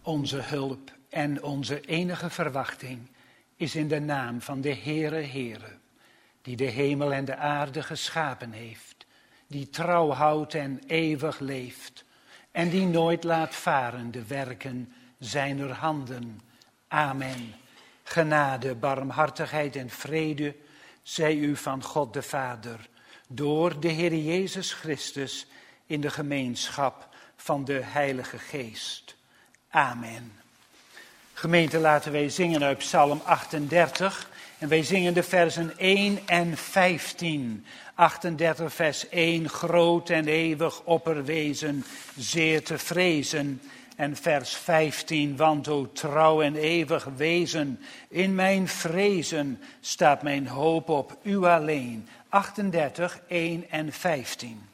Onze hulp en onze enige verwachting is in de naam van de Heere, die de hemel en de aarde geschapen heeft, die trouw houdt en eeuwig leeft en die nooit laat varen de werken zijner handen. Amen. Genade, barmhartigheid en vrede zij u van God de Vader, door de Heer Jezus Christus in de gemeenschap van de Heilige Geest. Amen. Gemeente, laten wij zingen uit Psalm 38 en wij zingen de versen 1 en 15. 38 vers 1, groot en eeuwig opperwezen, zeer te vrezen. En vers 15, want o trouw en eeuwig wezen, in mijn vrezen staat mijn hoop op u alleen. 38, 1 en 15.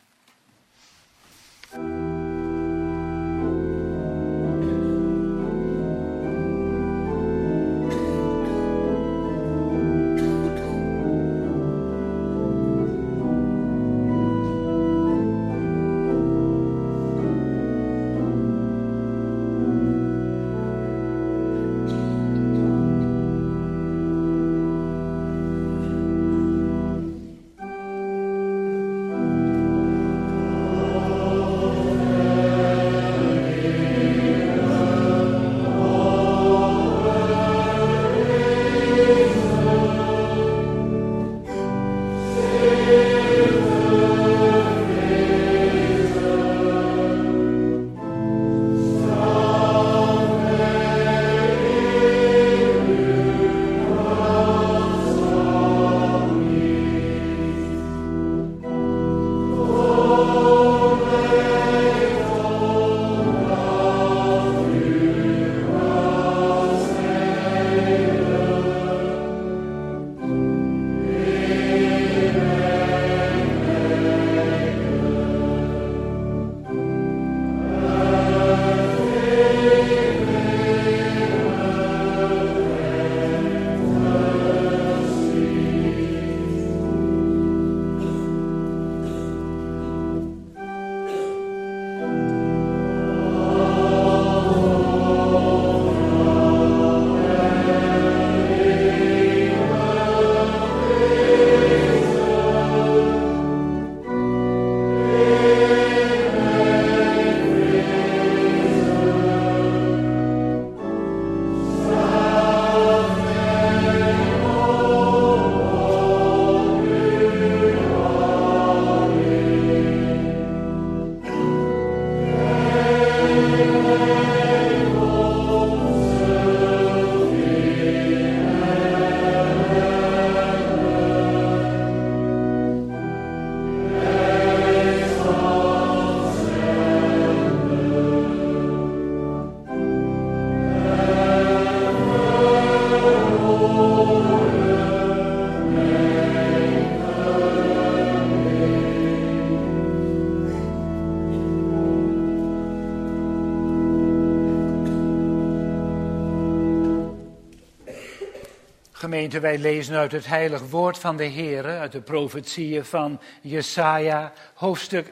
Gemeente, wij lezen uit het heilig woord van de Heer, uit de profetieën van Jesaja, hoofdstuk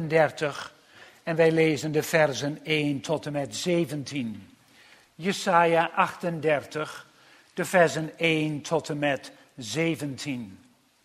38. En wij lezen de versen 1 tot en met 17. Jesaja 38, de versen 1 tot en met 17.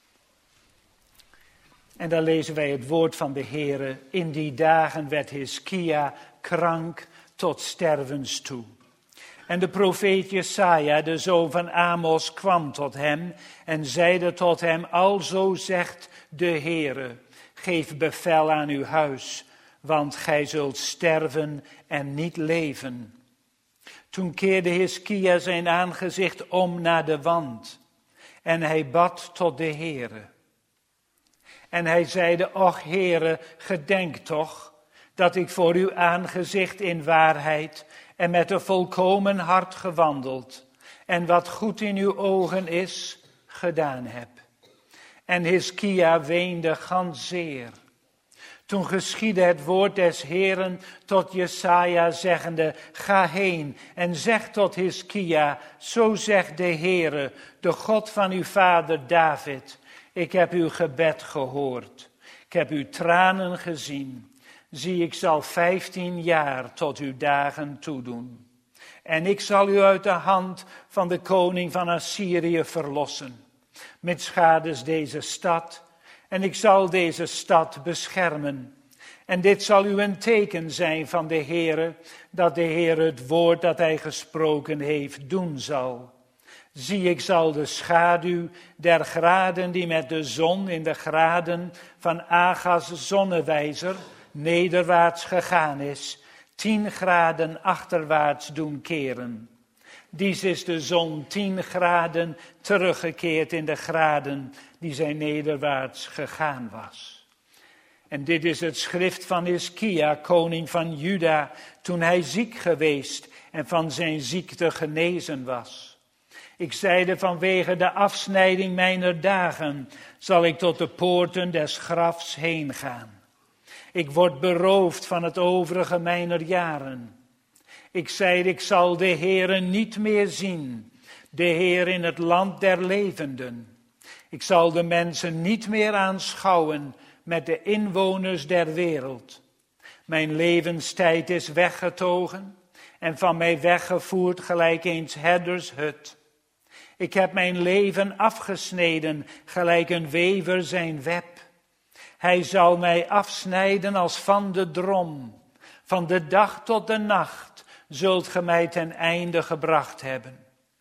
En dan lezen wij het woord van de Heer. In die dagen werd Hiskia krank tot stervens toe. En de profeet Jesaja, de zoon van Amos, kwam tot hem en zeide tot hem: Alzo zegt de Heere, geef bevel aan uw huis, want gij zult sterven en niet leven. Toen keerde Hiskia zijn aangezicht om naar de wand en hij bad tot de Heere. En hij zeide: Och Heere, gedenk toch dat ik voor uw aangezicht in waarheid en met een volkomen hart gewandeld en wat goed in uw ogen is, gedaan heb. En Hiskia weende ganzeer. Toen geschiedde het woord des Heeren tot Jesaja, zeggende: Ga heen en zeg tot Hiskia, zo zegt de Heere, de God van uw vader David: Ik heb uw gebed gehoord. Ik heb uw tranen gezien. Zie, ik zal 15 jaar tot uw dagen toedoen. En ik zal u uit de hand van de koning van Assyrië verlossen. Met schades deze stad. En ik zal deze stad beschermen. En dit zal u een teken zijn van de Heere, dat de Heere het woord dat hij gesproken heeft doen zal. Zie, ik zal de schaduw der graden die met de zon in de graden van Agas zonnewijzer nederwaarts gegaan is, 10 graden achterwaarts doen keren. Dies is de zon 10 graden teruggekeerd in de graden die zij nederwaarts gegaan was. En dit is het schrift van Hiskia, koning van Juda, toen hij ziek geweest en van zijn ziekte genezen was. Ik zeide, vanwege de afsnijding mijner dagen zal ik tot de poorten des grafs heen gaan. Ik word beroofd van het overige mijner jaren. Ik zeide, ik zal de Heere niet meer zien, de Heer in het land der levenden. Ik zal de mensen niet meer aanschouwen met de inwoners der wereld. Mijn levenstijd is weggetogen en van mij weggevoerd gelijk eens herders hut. Ik heb mijn leven afgesneden gelijk een wever zijn web. Hij zal mij afsnijden als van de drom. Van de dag tot de nacht zult ge mij ten einde gebracht hebben.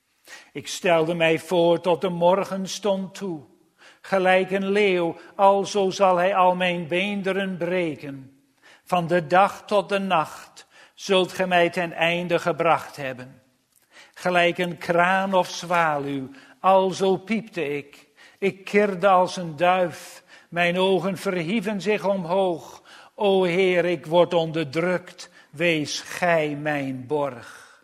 Ik stelde mij voor tot de morgenstond toe. Gelijk een leeuw, alzo zal hij al mijn beenderen breken. Van de dag tot de nacht zult ge mij ten einde gebracht hebben. Gelijk een kraan of zwaluw, alzo piepte ik. Ik kirde als een duif, mijn ogen verhieven zich omhoog. O Heer, ik word onderdrukt, wees gij mijn borg.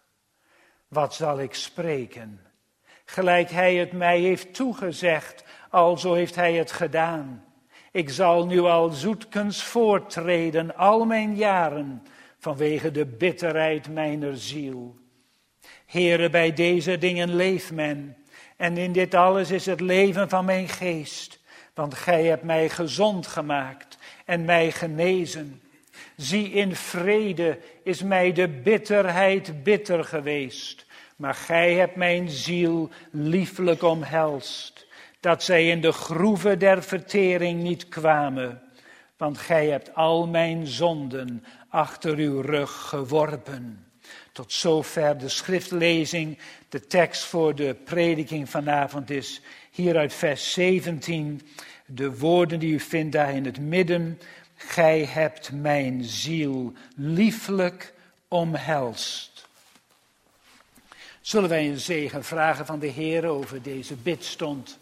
Wat zal ik spreken? Gelijk hij het mij heeft toegezegd, alzo heeft hij het gedaan. Ik zal nu al zoetkens voorttreden, al mijn jaren, vanwege de bitterheid mijner ziel. Heere, bij deze dingen leeft men, en in dit alles is het leven van mijn geest, want gij hebt mij gezond gemaakt en mij genezen. Zie, in vrede is mij de bitterheid bitter geweest, maar gij hebt mijn ziel lieflijk omhelst, dat zij in de groeve der vertering niet kwamen, want gij hebt al mijn zonden achter uw rug geworpen. Tot zover de schriftlezing. De tekst voor de prediking vanavond is hier uit vers 17. De woorden die u vindt daar in het midden. Gij hebt mijn ziel lieflijk omhelst. Zullen wij een zegen vragen van de Heer over deze bidstond?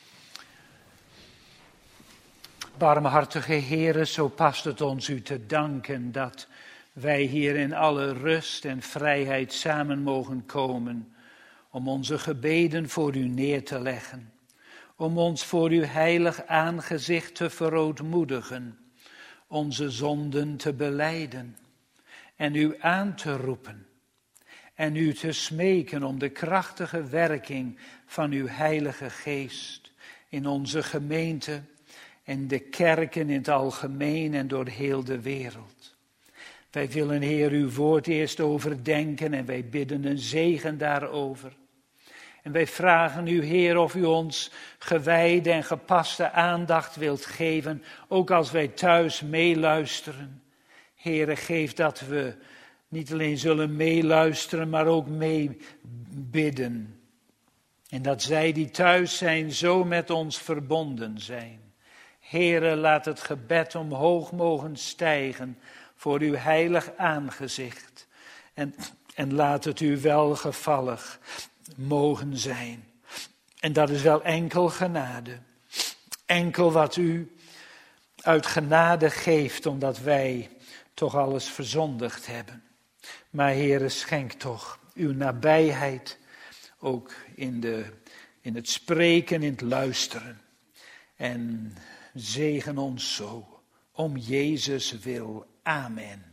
Barmhartige Heere, zo past het ons u te danken dat wij hier in alle rust en vrijheid samen mogen komen om onze gebeden voor u neer te leggen, om ons voor uw heilig aangezicht te verootmoedigen, onze zonden te belijden en u aan te roepen en u te smeken om de krachtige werking van uw heilige geest in onze gemeente en de kerken in het algemeen en door heel de wereld. Wij willen, Heer, uw woord eerst overdenken en wij bidden een zegen daarover. En wij vragen u, Heer, of u ons gewijde en gepaste aandacht wilt geven, ook als wij thuis meeluisteren. Heere, geef dat we niet alleen zullen meeluisteren, maar ook meebidden. En dat zij die thuis zijn zo met ons verbonden zijn. Heere, laat het gebed omhoog mogen stijgen voor uw heilig aangezicht. En laat het u welgevallig mogen zijn. En dat is wel enkel genade. Enkel wat u uit genade geeft, omdat wij toch alles verzondigd hebben. Maar Heere, schenk toch uw nabijheid, ook in het spreken, in het luisteren. En zegen ons zo, om Jezus wil. Amen.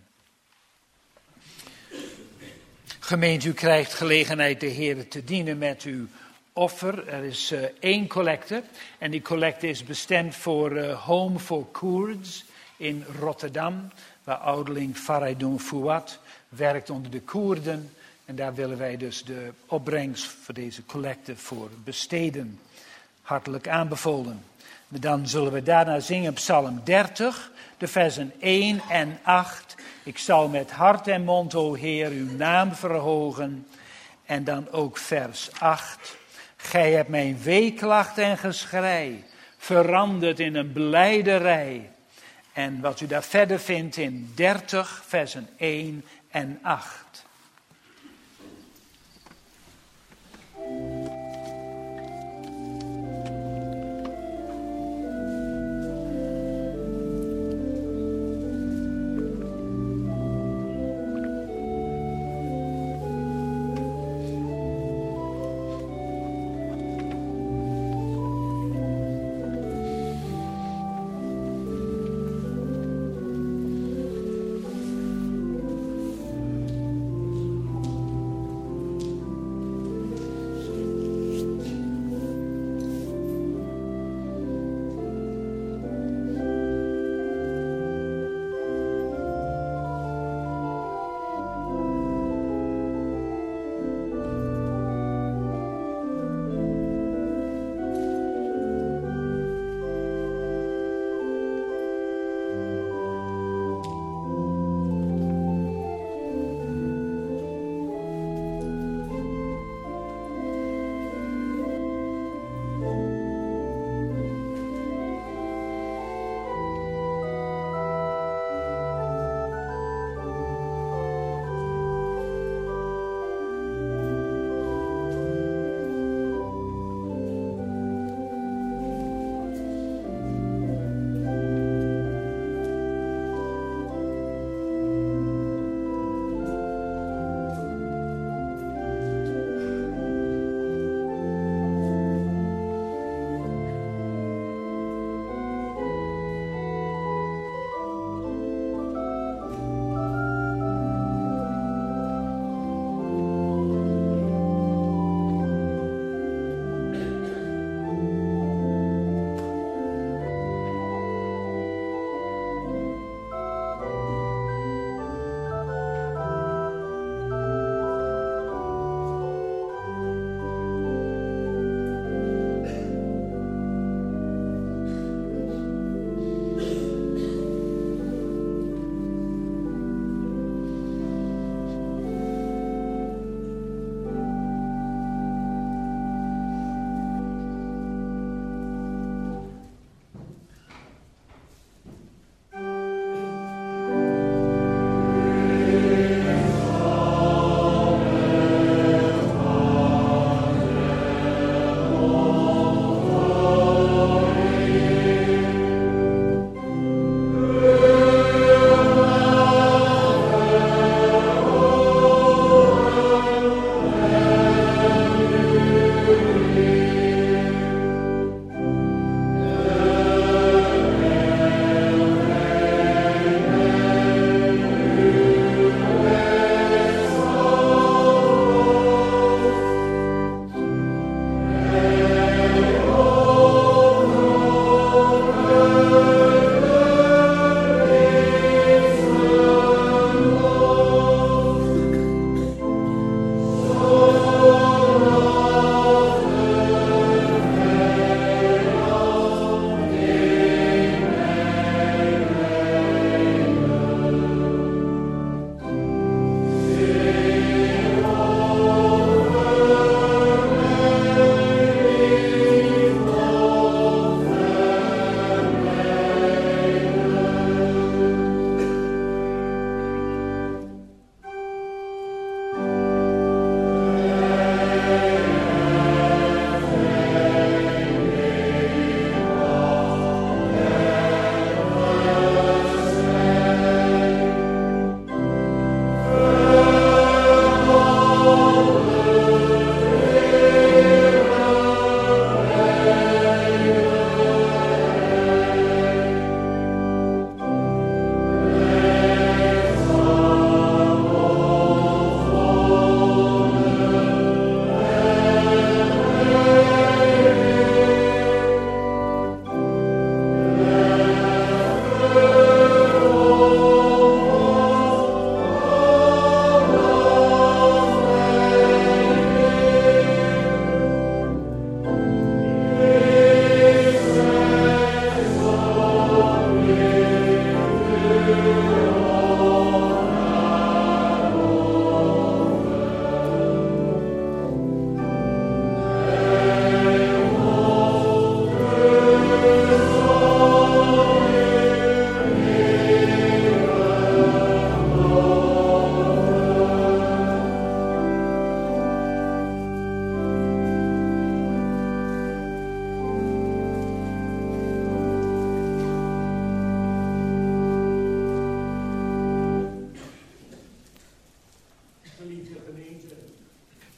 Gemeente, u krijgt gelegenheid de Heer te dienen met uw offer. Er is 1 collecte en die collecte is bestemd voor Home for Koerds in Rotterdam, waar ouderling Faridun Fouad werkt onder de Koerden En daar willen wij dus de opbrengst voor deze collecte voor besteden. Hartelijk aanbevolen. Dan zullen we daarna zingen Psalm 30, de versen 1 en 8. Ik zal met hart en mond, o Heer, uw naam verhogen. En dan ook vers 8. Gij hebt mijn weeklacht en geschrei veranderd in een blijderij. En wat u daar verder vindt in 30, versen 1 en 8.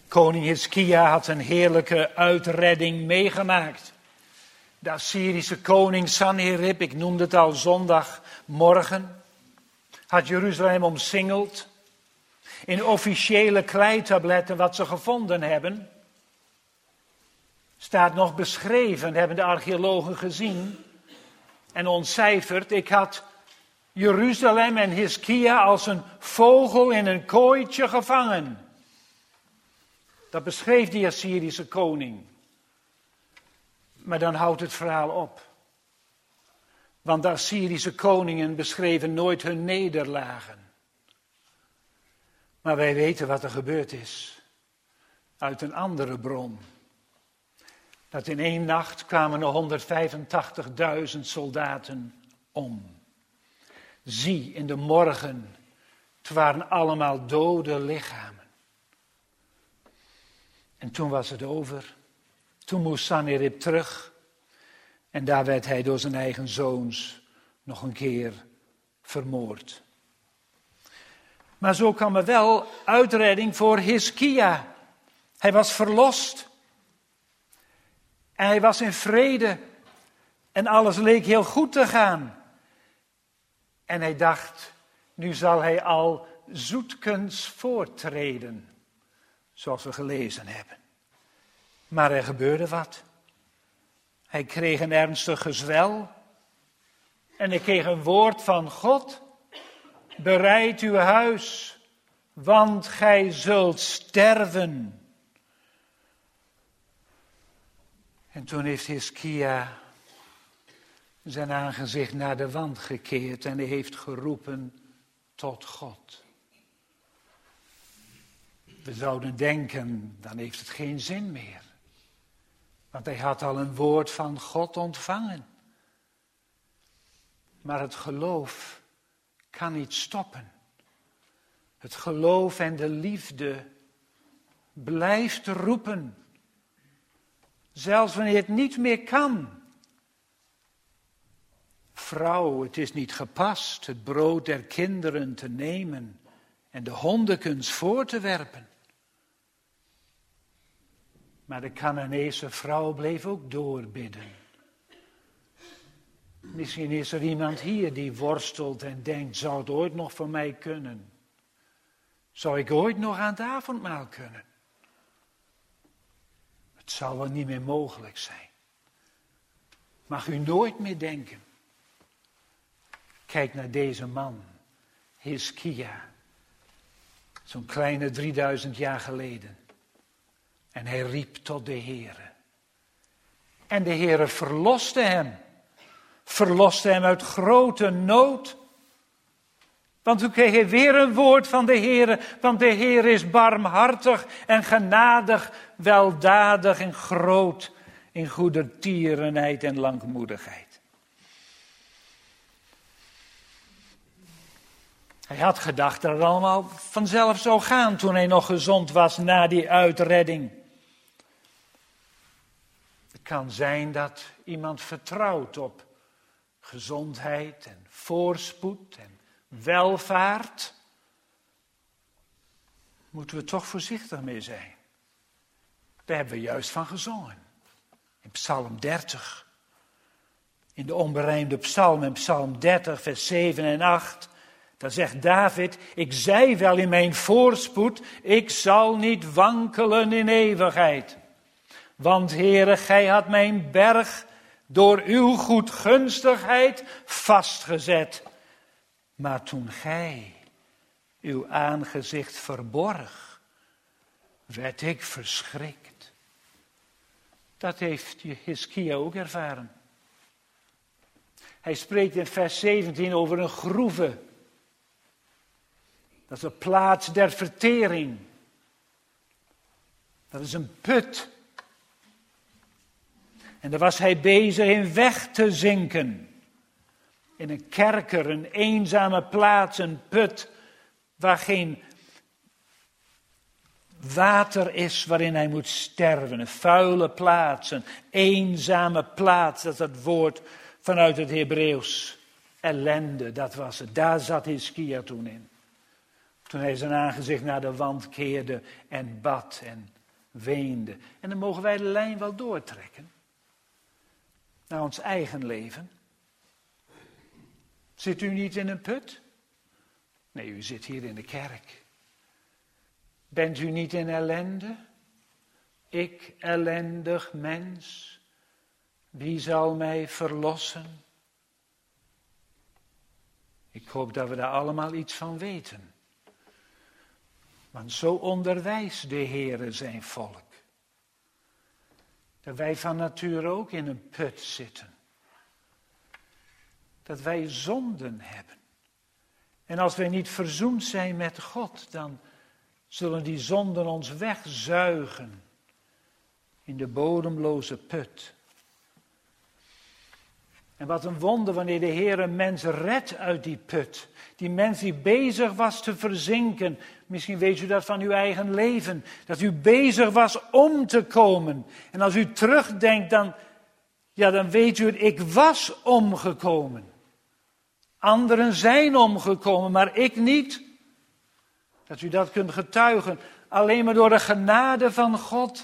Koning Hiskia had een heerlijke uitredding meegemaakt. De Assyrische koning Sanherib, ik noemde het al zondagmorgen, had Jeruzalem omsingeld. In officiële kleitabletten wat ze gevonden hebben, staat nog beschreven, hebben de archeologen gezien en ontcijferd. Ik had Jeruzalem en Hiskia als een vogel in een kooitje gevangen. Dat beschreef die Assyrische koning. Maar dan houdt het verhaal op. Want de Assyrische koningen beschreven nooit hun nederlagen. Maar wij weten wat er gebeurd is. Uit een andere bron. Dat in 1 nacht kwamen er 185.000 soldaten om. Zie, in de morgen, het waren allemaal dode lichamen. En toen was het over. Toen moest Sanherib terug. En daar werd hij door zijn eigen zoons nog een keer vermoord. Maar zo kwam er wel uitredding voor Hiskia. Hij was verlost. En hij was in vrede. En alles leek heel goed te gaan. En hij dacht, nu zal hij al zoetkens voortreden. Zoals we gelezen hebben. Maar er gebeurde wat. Hij kreeg een ernstig gezwel. En hij kreeg een woord van God. Bereid uw huis, want gij zult sterven. En toen heeft Hiskia zijn aangezicht naar de wand gekeerd en hij heeft geroepen tot God. We zouden denken, dan heeft het geen zin meer. Want hij had al een woord van God ontvangen. Maar het geloof kan niet stoppen. Het geloof en de liefde blijft roepen. Zelfs wanneer het niet meer kan. Vrouw, het is niet gepast het brood der kinderen te nemen en de hondekens voor te werpen. Maar de Canaanese vrouw bleef ook doorbidden. Misschien is er iemand hier die worstelt en denkt, zou het ooit nog voor mij kunnen? Zou ik ooit nog aan het avondmaal kunnen? Het zal wel niet meer mogelijk zijn. Mag u nooit meer denken. Kijk naar deze man, Hiskia. Zo'n kleine 3000 jaar geleden. En hij riep tot de Heere. En de Heere verloste hem. Verloste hem uit grote nood. Want toen kreeg hij weer een woord van de Heere. Want de Heere is barmhartig en genadig, weldadig en groot in goedertierenheid en langmoedigheid. Hij had gedacht dat het allemaal vanzelf zou gaan toen hij nog gezond was na die uitredding. Het kan zijn dat iemand vertrouwt op gezondheid en voorspoed en welvaart. Moeten we toch voorzichtig mee zijn. Daar hebben we juist van gezongen. In Psalm 30. In de onberijmde psalm, in Psalm 30, vers 7 en 8. Daar zegt David, ik zei wel in mijn voorspoed, ik zal niet wankelen in eeuwigheid. Want Heere, gij had mijn berg door uw goedgunstigheid vastgezet. Maar toen gij uw aangezicht verborg, werd ik verschrikt. Dat heeft Hiskia ook ervaren. Hij spreekt in vers 17 over een groeve. Dat is een plaats der vertering. Dat is een put. En daar was hij bezig in weg te zinken. In een kerker, een eenzame plaats, een put waar geen water is waarin hij moet sterven. Een vuile plaats, een eenzame plaats, dat is het woord vanuit het Hebreeuws. Ellende, dat was het. Daar zat Hiskia toen in. Toen hij zijn aangezicht naar de wand keerde en bad en weende. En dan mogen wij de lijn wel doortrekken. Naar ons eigen leven. Zit u niet in een put? Nee, u zit hier in de kerk. Bent u niet in ellende? Ik, ellendig mens, wie zal mij verlossen? Ik hoop dat we daar allemaal iets van weten. Want zo onderwijst de Heere zijn volk. Dat wij van nature ook in een put zitten. Dat wij zonden hebben. En als wij niet verzoend zijn met God, dan zullen die zonden ons wegzuigen in de bodemloze put. En wat een wonder wanneer de Heer een mens redt uit die put. Die mens die bezig was te verzinken. Misschien weet u dat van uw eigen leven. Dat u bezig was om te komen. En als u terugdenkt, dan weet u, ik was omgekomen. Anderen zijn omgekomen, maar ik niet. Dat u dat kunt getuigen. Alleen maar door de genade van God.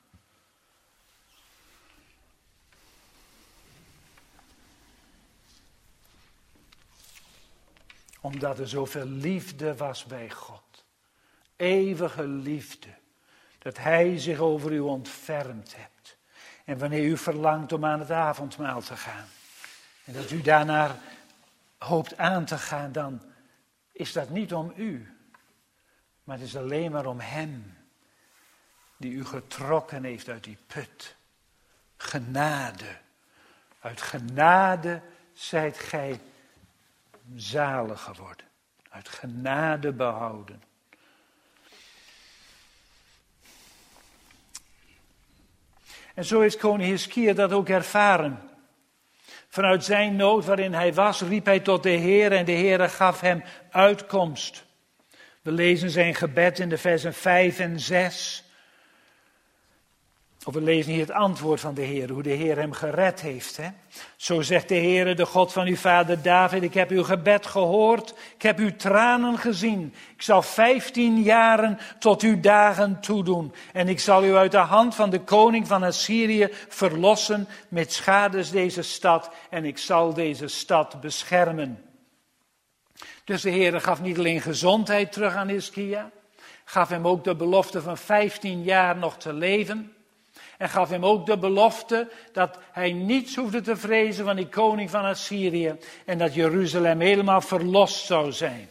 Omdat er zoveel liefde was bij God. Eeuwige liefde. Dat Hij zich over u ontfermd hebt. En wanneer u verlangt om aan het avondmaal te gaan. En dat u daarnaar hoopt aan te gaan, dan is dat niet om u. Maar het is alleen maar om Hem. Die u getrokken heeft uit die put. Genade. Uit genade zijt gij zalig geworden. Uit genade behouden. En zo heeft koning Hiskia dat ook ervaren. Vanuit zijn nood waarin hij was, riep hij tot de Heer en de Heer gaf hem uitkomst. We lezen zijn gebed in de versen 5 en 6. Of we lezen hier het antwoord van de Heer, hoe de Heer hem gered heeft. Hè? Zo zegt de Heer, de God van uw vader David, ik heb uw gebed gehoord, ik heb uw tranen gezien. Ik zal 15 jaren tot uw dagen toedoen. En ik zal u uit de hand van de koning van Assyrië verlossen, met schades deze stad. En ik zal deze stad beschermen. Dus de Heer gaf niet alleen gezondheid terug aan Hiskia, gaf hem ook de belofte van 15 jaar nog te leven. En gaf hem ook de belofte dat hij niets hoefde te vrezen van die koning van Assyrië. En dat Jeruzalem helemaal verlost zou zijn.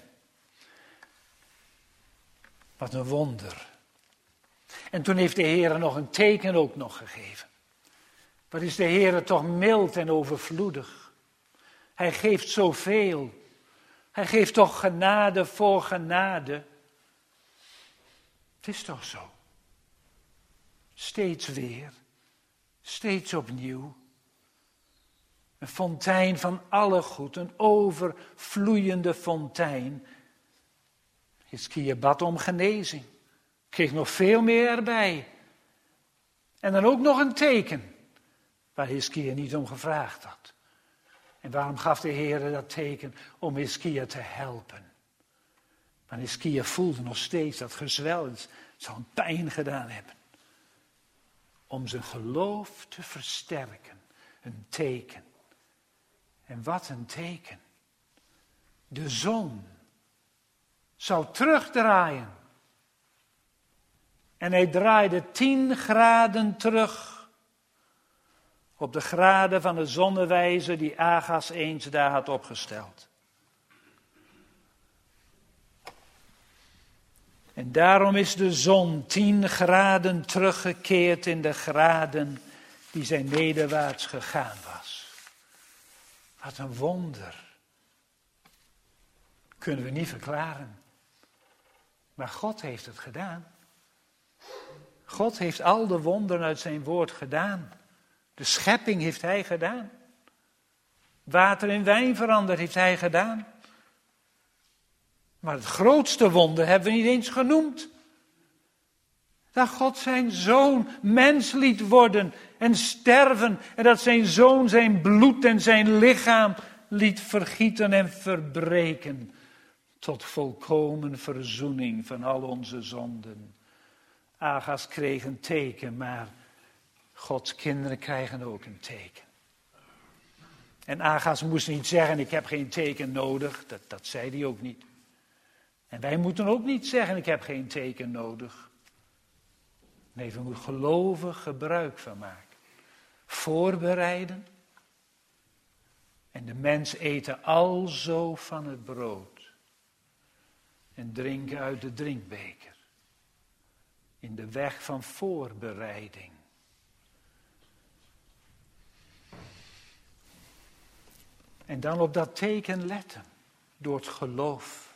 Wat een wonder. En toen heeft de Heer nog een teken ook nog gegeven. Wat is de Heer toch mild en overvloedig. Hij geeft zoveel. Hij geeft toch genade voor genade. Het is toch zo. Steeds weer, steeds opnieuw. Een fontein van alle goed, een overvloeiende fontein. Hiskia bad om genezing, kreeg nog veel meer erbij. En dan ook nog een teken, waar Hiskia niet om gevraagd had. En waarom gaf de Heer dat teken? Om Hiskia te helpen. Maar Hiskia voelde nog steeds dat gezwel, het zou een pijn gedaan hebben. Om zijn geloof te versterken. Een teken. En wat een teken. De zon zou terugdraaien. En hij draaide 10 graden terug. Op de graden van de zonnewijzer die Agas eens daar had opgesteld. En daarom is de zon 10 graden teruggekeerd in de graden die zij nederwaarts gegaan was. Wat een wonder. Kunnen we niet verklaren. Maar God heeft het gedaan. God heeft al de wonderen uit zijn woord gedaan. De schepping heeft hij gedaan. Water in wijn veranderd heeft hij gedaan. Maar het grootste wonder hebben we niet eens genoemd. Dat God zijn zoon mens liet worden en sterven. En dat zijn zoon zijn bloed en zijn lichaam liet vergieten en verbreken. Tot volkomen verzoening van al onze zonden. Agas kreeg een teken, maar Gods kinderen krijgen ook een teken. En Agas moest niet zeggen, ik heb geen teken nodig. Dat zei hij ook niet. En wij moeten ook niet zeggen, ik heb geen teken nodig. Nee, we moeten gelovig gebruik van maken. Voorbereiden. En de mens eten alzo van het brood. En drinken uit de drinkbeker. In de weg van voorbereiding. En dan op dat teken letten. Door het geloof.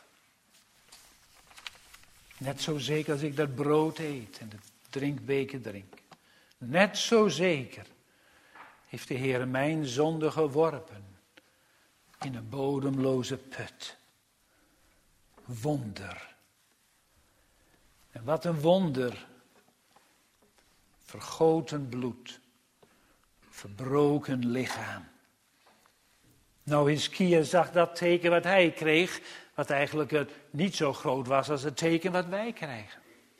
Net zo zeker als ik dat brood eet en de drinkbeker drink. Net zo zeker heeft de Heer mijn zonde geworpen in een bodemloze put. Wonder. En wat een wonder. Vergoten bloed. Verbroken lichaam. Nou, Hiskia zag dat teken wat hij kreeg, wat eigenlijk niet zo groot was als het teken wat wij krijgen.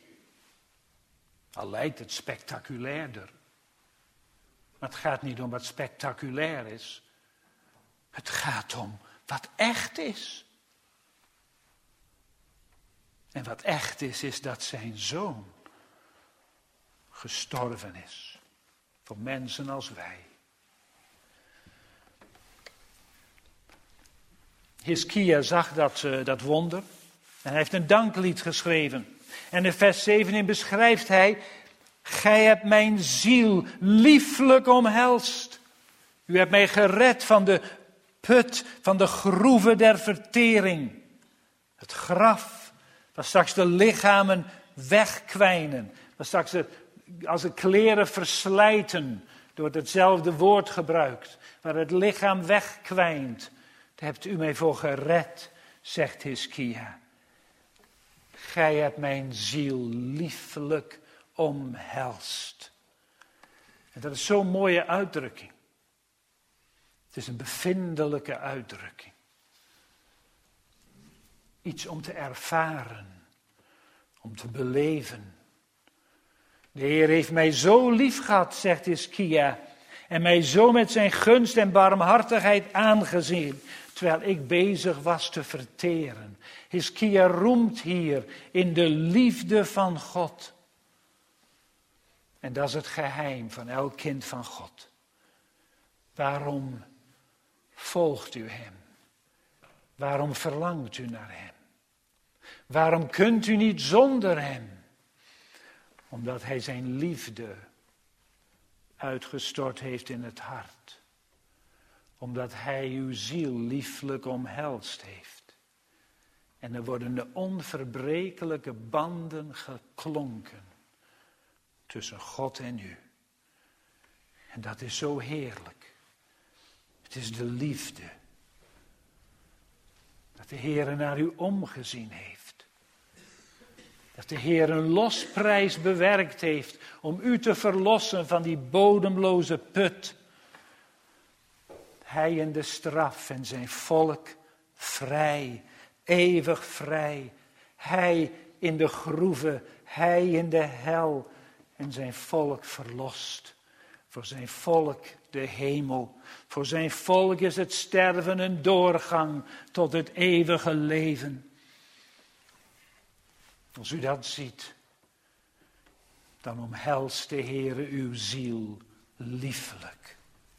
Al lijkt het spectaculairder. Maar het gaat niet om wat spectaculair is. Het gaat om wat echt is. En wat echt is, is dat zijn zoon gestorven is. Voor mensen als wij. Hiskia zag dat wonder. En hij heeft een danklied geschreven. En in vers 17 beschrijft hij: Gij hebt mijn ziel lieflijk omhelst. U hebt mij gered van de put, van de groeven der vertering. Het graf, waar straks de lichamen wegkwijnen. Waar straks als de kleren verslijten, door hetzelfde woord gebruikt. Waar het lichaam wegkwijnt. Daar hebt u mij voor gered, zegt Hiskia. Gij hebt mijn ziel lieflijk omhelst. En dat is zo'n mooie uitdrukking. Het is een bevindelijke uitdrukking. Iets om te ervaren, om te beleven. De Heer heeft mij zo lief gehad, zegt Hiskia, en mij zo met zijn gunst en barmhartigheid aangezien, terwijl ik bezig was te verteren. Hiskia roemt hier in de liefde van God. En dat is het geheim van elk kind van God. Waarom volgt u hem? Waarom verlangt u naar hem? Waarom kunt u niet zonder hem? Omdat hij zijn liefde uitgestort heeft in het hart. Omdat hij uw ziel lieflijk omhelst heeft. En er worden de onverbrekelijke banden geklonken tussen God en u. En dat is zo heerlijk. Het is de liefde. Dat de Heer naar u omgezien heeft. Dat de Heer een losprijs bewerkt heeft om u te verlossen van die bodemloze put. Hij in de straf en zijn volk vrij, eeuwig vrij. Hij in de groeven, hij in de hel en zijn volk verlost. Voor zijn volk de hemel. Voor zijn volk is het sterven een doorgang tot het eeuwige leven. Als u dat ziet, dan omhelst de Heere uw ziel liefelijk.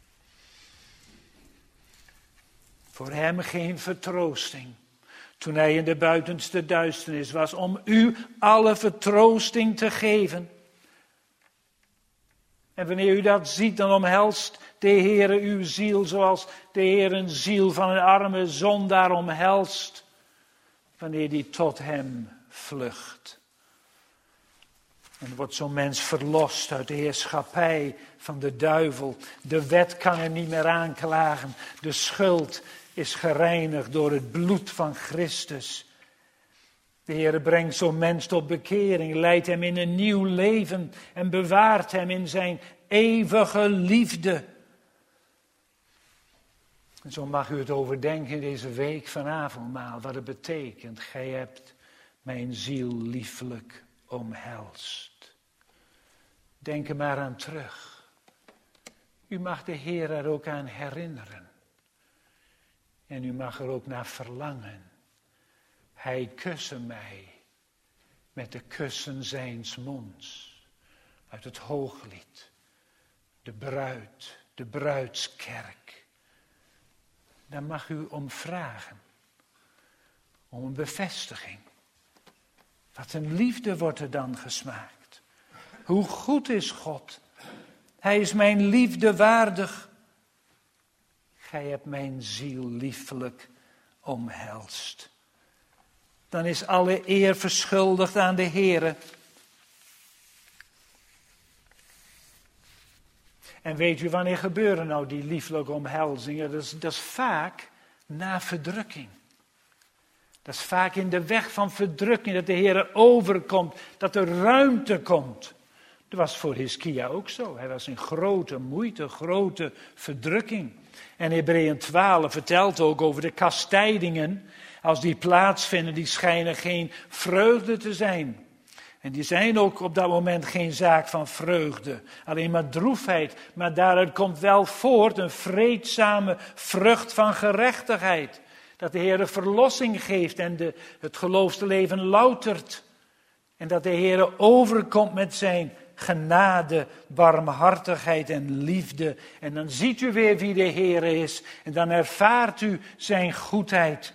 Voor hem geen vertroosting. Toen hij in de buitenste duisternis was, om u alle vertroosting te geven. En wanneer u dat ziet, dan omhelst de Heere uw ziel zoals de Heer een ziel van een arme zondaar omhelst. Wanneer die tot hem vlucht. En wordt zo'n mens verlost uit de heerschappij van de duivel. De wet kan hem niet meer aanklagen. De schuld is gereinigd door het bloed van Christus. De Heer brengt zo'n mens tot bekering, leidt hem in een nieuw leven en bewaart hem in zijn eeuwige liefde. En zo mag u het overdenken deze week van avondmaal, wat het betekent. Gij hebt mijn ziel lieflijk omhelst. Denk er maar aan terug. U mag de Heer er ook aan herinneren. En u mag er ook naar verlangen. Hij kuste mij met de kussen zijns monds. Uit het Hooglied. De bruid, de bruidskerk. Daar mag u om vragen. Om een bevestiging. Wat een liefde wordt er dan gesmaakt. Hoe goed is God. Hij is mijn liefde waardig. Gij hebt mijn ziel liefelijk omhelst. Dan is alle eer verschuldigd aan de Heere. En weet u wanneer gebeuren nou die lieflijke omhelzingen? Dat is vaak na verdrukking. Dat is vaak in de weg van verdrukking, dat de Heer overkomt, dat er ruimte komt. Dat was voor Hiskia ook zo. Hij was in grote moeite, grote verdrukking. En Hebreeën 12 vertelt ook over de kastijdingen. Als die plaatsvinden, die schijnen geen vreugde te zijn. En die zijn ook op dat moment geen zaak van vreugde. Alleen maar droefheid. Maar daaruit komt wel voort een vreedzame vrucht van gerechtigheid. Dat de Heer verlossing geeft en het geloofsleven loutert. En dat de Heer overkomt met zijn genade, barmhartigheid en liefde. En dan ziet u weer wie de Heer is. En dan ervaart u zijn goedheid.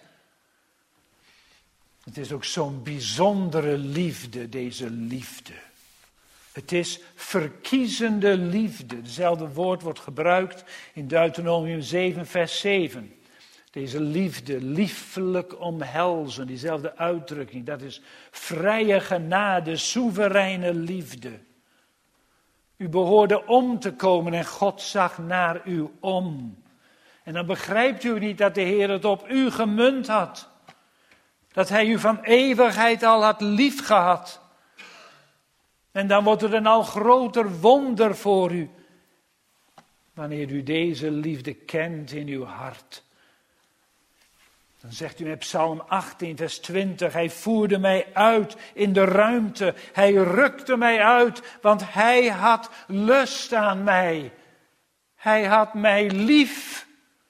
Het is ook zo'n bijzondere liefde, deze liefde. Het is verkiezende liefde. Hetzelfde woord wordt gebruikt in Deuteronomium 7 vers 7. Deze liefde, liefelijk omhelzen, diezelfde uitdrukking. Dat is vrije genade, soevereine liefde. U behoorde om te komen en God zag naar u om. En dan begrijpt u niet dat de Heer het op u gemunt had. Dat hij u van eeuwigheid al had liefgehad. En dan wordt er een al groter wonder voor u. Wanneer u deze liefde kent in uw hart. Dan zegt u met Psalm 18 vers 20. Hij voerde mij uit in de ruimte. Hij rukte mij uit, want hij had lust aan mij. Hij had mij lief.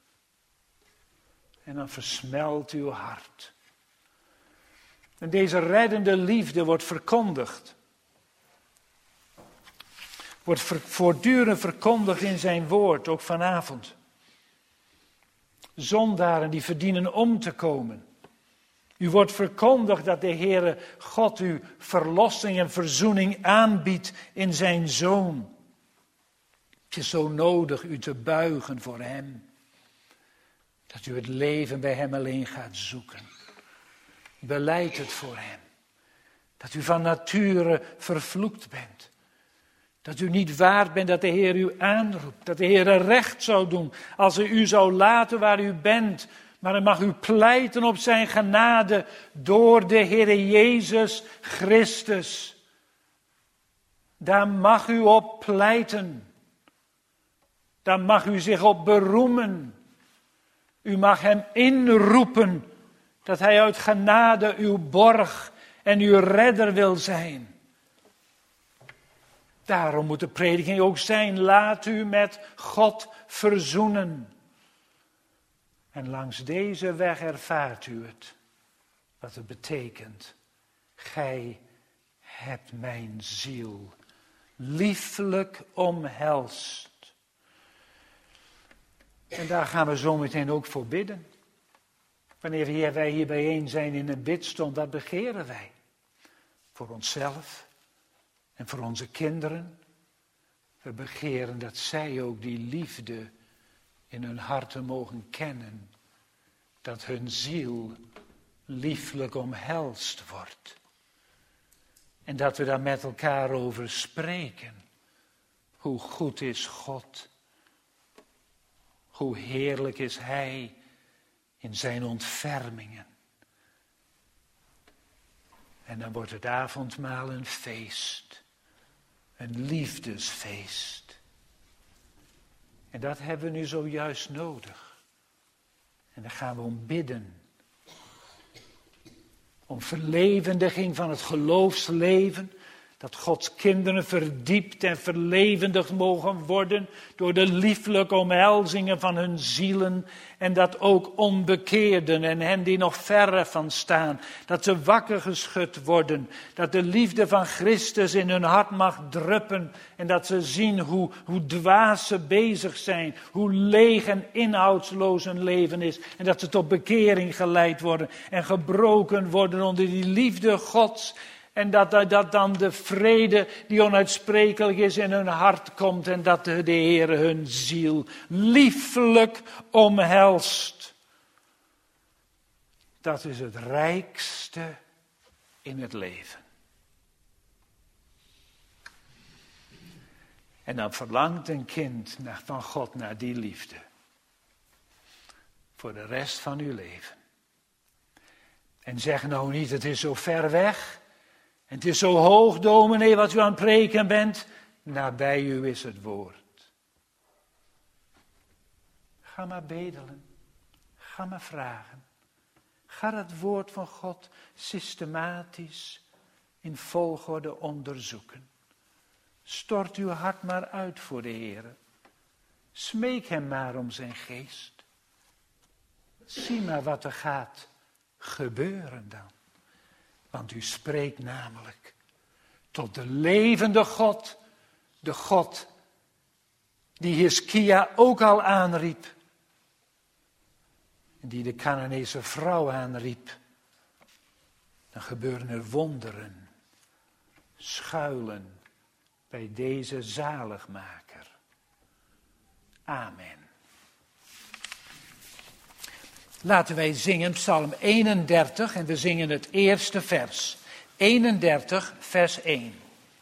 En dan versmelt uw hart. En deze reddende liefde wordt verkondigd. Wordt voortdurend verkondigd in zijn woord, ook vanavond. Zondaren die verdienen om te komen. U wordt verkondigd dat de Heere God u verlossing en verzoening aanbiedt in zijn Zoon. Het is zo nodig u te buigen voor hem. Dat u het leven bij hem alleen gaat zoeken. Belijd het voor hem. Dat u van nature vervloekt bent. Dat u niet waard bent dat de Heer u aanroept. Dat de Heer er recht zou doen als hij u zou laten waar u bent. Maar hij mag u pleiten op zijn genade door de Heer Jezus Christus. Daar mag u op pleiten. Daar mag u zich op beroemen. U mag hem inroepen dat hij uit genade uw borg en uw redder wil zijn. Daarom moet de prediking ook zijn, laat u met God verzoenen. En langs deze weg ervaart u het, wat het betekent. Gij hebt mijn ziel lieflijk omhelst. En daar gaan we zo meteen ook voor bidden. Wanneer wij hier bijeen zijn in een bidstond, dat begeren wij. Voor onszelf en voor onze kinderen. We begeren dat zij ook die liefde in hun harten mogen kennen. Dat hun ziel lieflijk omhelst wordt. En dat we daar met elkaar over spreken. Hoe goed is God. Hoe heerlijk is Hij in zijn ontfermingen. En dan wordt het avondmaal een feest. Een liefdesfeest. En dat hebben we nu zojuist nodig. En daar gaan we om bidden. Om verlevendiging van het geloofsleven. Dat Gods kinderen verdiept en verlevendigd mogen worden door de lieflijke omhelzingen van hun zielen. En dat ook onbekeerden en hen die nog verre van staan, dat ze wakker geschud worden. Dat de liefde van Christus in hun hart mag druppen. En dat ze zien hoe dwaas ze bezig zijn. Hoe leeg en inhoudsloos hun leven is. En dat ze tot bekering geleid worden en gebroken worden onder die liefde Gods. En dat dan de vrede die onuitsprekelijk is in hun hart komt. En dat de Heer hun ziel lieflijk omhelst. Dat is het rijkste in het leven. En dan verlangt een kind van God naar die liefde. Voor de rest van uw leven. En zeg nou niet, het is zo ver weg. En het is zo hoog, dominee, wat u aan het preken bent. Nabij u is het woord. Ga maar bedelen. Ga maar vragen. Ga het woord van God systematisch in volgorde onderzoeken. Stort uw hart maar uit voor de Heer. Smeek hem maar om zijn geest. Zie maar wat er gaat gebeuren dan. Want u spreekt namelijk tot de levende God. De God die Hiskia ook al aanriep. En die de Canaanese vrouw aanriep. Dan gebeuren er wonderen. Schuilen bij deze zaligmaker. Amen. Laten wij zingen Psalm 31 en we zingen het eerste vers. 31 vers 1.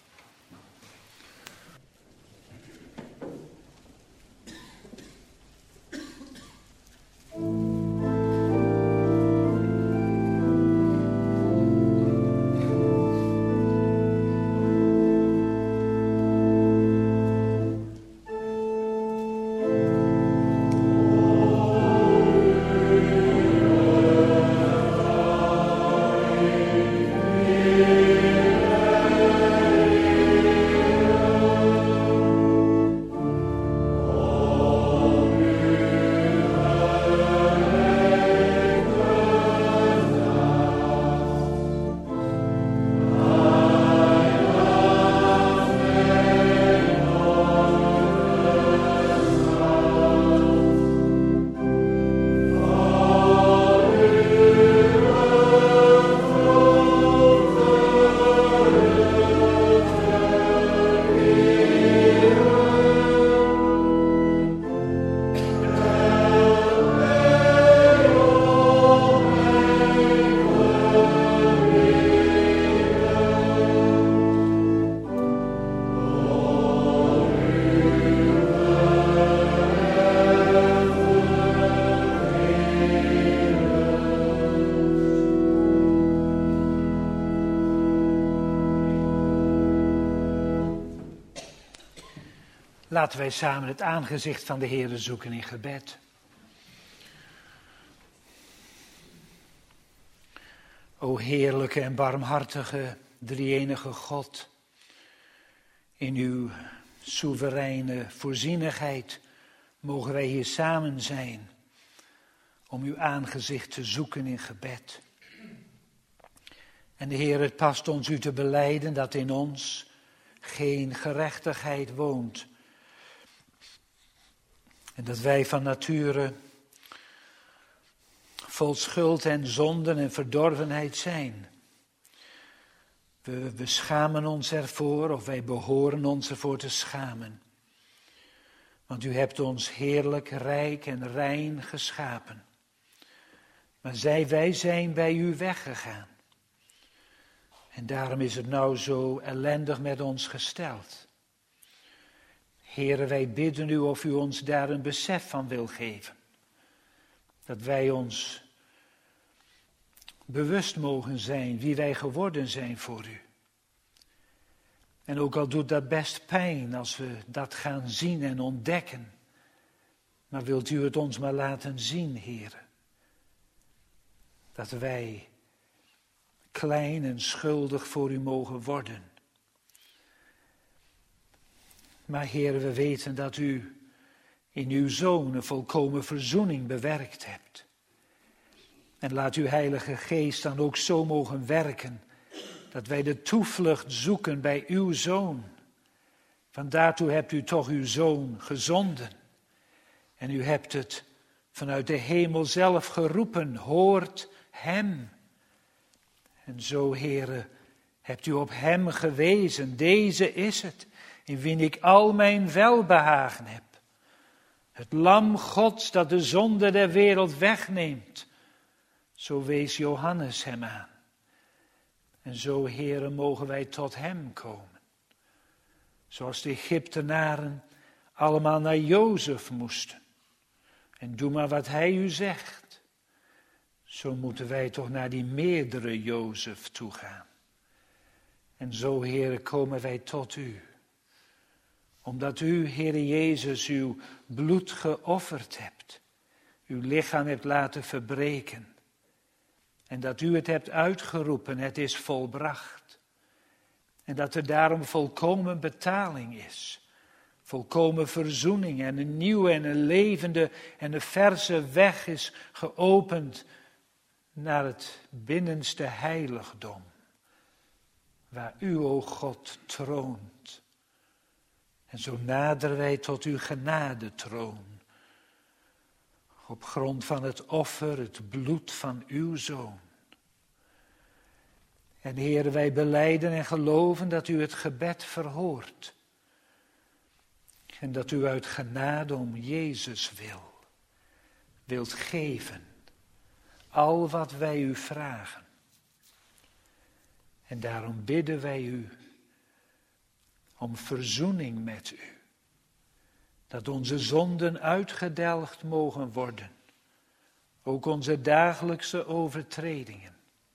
Laten wij samen het aangezicht van de Heere zoeken in gebed. O heerlijke en barmhartige drie-enige God, in uw soevereine voorzienigheid mogen wij hier samen zijn om uw aangezicht te zoeken in gebed. En de Heer, het past ons u te belijden dat in ons geen gerechtigheid woont. En dat wij van nature vol schuld en zonden en verdorvenheid zijn. We schamen ons ervoor, of wij behoren ons ervoor te schamen. Want u hebt ons heerlijk, rijk en rein geschapen. Maar wij zijn bij u weggegaan. En daarom is het nou zo ellendig met ons gesteld. Heere, wij bidden u of u ons daar een besef van wil geven. Dat wij ons bewust mogen zijn wie wij geworden zijn voor u. En ook al doet dat best pijn als we dat gaan zien en ontdekken. Maar wilt u het ons maar laten zien, Heere. Dat wij klein en schuldig voor u mogen worden. Maar Heer, we weten dat u in uw Zoon een volkomen verzoening bewerkt hebt. En laat uw Heilige Geest dan ook zo mogen werken, dat wij de toevlucht zoeken bij uw Zoon. Want daartoe hebt u toch uw Zoon gezonden. En u hebt het vanuit de hemel zelf geroepen, hoort hem. En zo, Heere, hebt u op hem gewezen, deze is het, in wie ik al mijn welbehagen heb. Het lam Gods dat de zonde der wereld wegneemt. Zo wees Johannes hem aan. En zo, Heere, mogen wij tot hem komen. Zoals de Egyptenaren allemaal naar Jozef moesten. En doe maar wat hij u zegt. Zo moeten wij toch naar die meerdere Jozef toe gaan. En zo, Heere, komen wij tot u. Omdat u, Heere Jezus, uw bloed geofferd hebt. Uw lichaam hebt laten verbreken. En dat u het hebt uitgeroepen, het is volbracht. En dat er daarom volkomen betaling is. Volkomen verzoening en een nieuwe en een levende en een verse weg is geopend naar het binnenste heiligdom. Waar u, o God, troont. En zo naderen wij tot uw genadetroon. Op grond van het offer, het bloed van uw Zoon. En Heer, wij belijden en geloven dat u het gebed verhoort. En dat u uit genade om Jezus wilt geven. Al wat wij u vragen. En daarom bidden wij u om verzoening met u. Dat onze zonden uitgedelgd mogen worden. Ook onze dagelijkse overtredingen.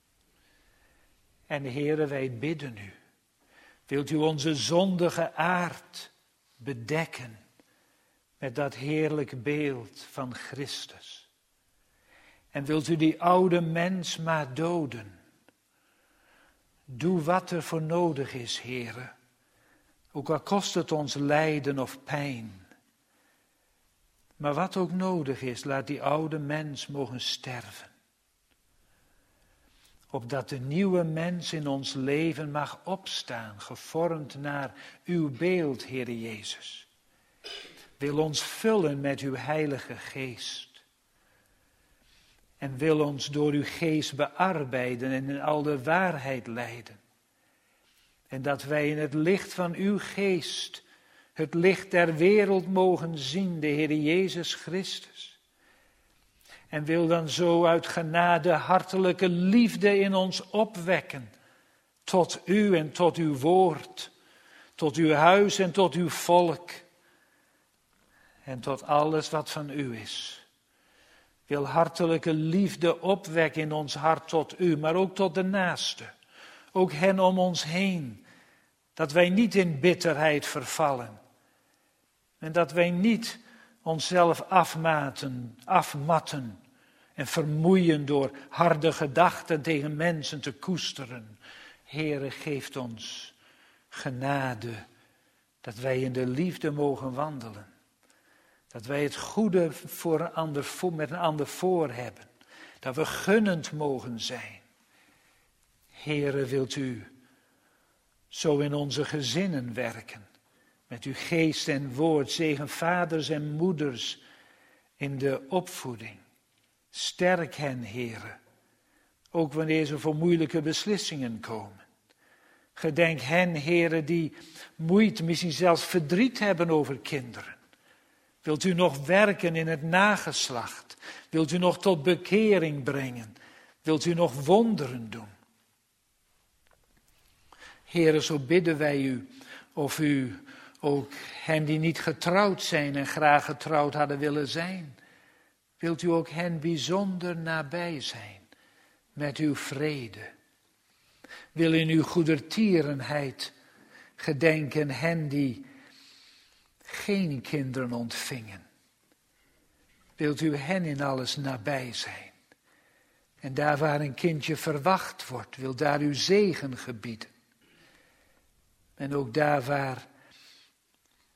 En Heere, wij bidden u. Wilt u onze zondige aard bedekken met dat heerlijk beeld van Christus. En wilt u die oude mens maar doden. Doe wat er voor nodig is, Heere. Ook al kost het ons lijden of pijn. Maar wat ook nodig is, laat die oude mens mogen sterven. Opdat de nieuwe mens in ons leven mag opstaan, gevormd naar uw beeld, Heere Jezus. Wil ons vullen met uw Heilige Geest. En wil ons door uw Geest bearbeiden en in al de waarheid leiden. En dat wij in het licht van uw Geest het licht der wereld mogen zien, de Heer Jezus Christus. En wil dan zo uit genade hartelijke liefde in ons opwekken. Tot u en tot uw woord. Tot uw huis en tot uw volk. En tot alles wat van u is. Wil hartelijke liefde opwekken in ons hart tot u, maar ook tot de naaste. Ook hen om ons heen. Dat wij niet in bitterheid vervallen. En dat wij niet onszelf afmatten en vermoeien door harde gedachten tegen mensen te koesteren. Heere, geeft ons genade dat wij in de liefde mogen wandelen. Dat wij het goede met een ander voor hebben. Dat we gunnend mogen zijn. Heere, wilt u zo in onze gezinnen werken. Met uw geest en woord, zegen vaders en moeders in de opvoeding. Sterk hen, Heere, ook wanneer ze voor moeilijke beslissingen komen. Gedenk hen, Heere, die moeite, misschien zelfs verdriet hebben over kinderen. Wilt u nog werken in het nageslacht? Wilt u nog tot bekering brengen? Wilt u nog wonderen doen? Heere, zo bidden wij u, of u ook hen die niet getrouwd zijn en graag getrouwd hadden willen zijn. Wilt u ook hen bijzonder nabij zijn met uw vrede. Wil in uw goedertierenheid gedenken hen die geen kinderen ontvingen. Wilt u hen in alles nabij zijn. En daar waar een kindje verwacht wordt, wil daar uw zegen gebieden. En ook daar waar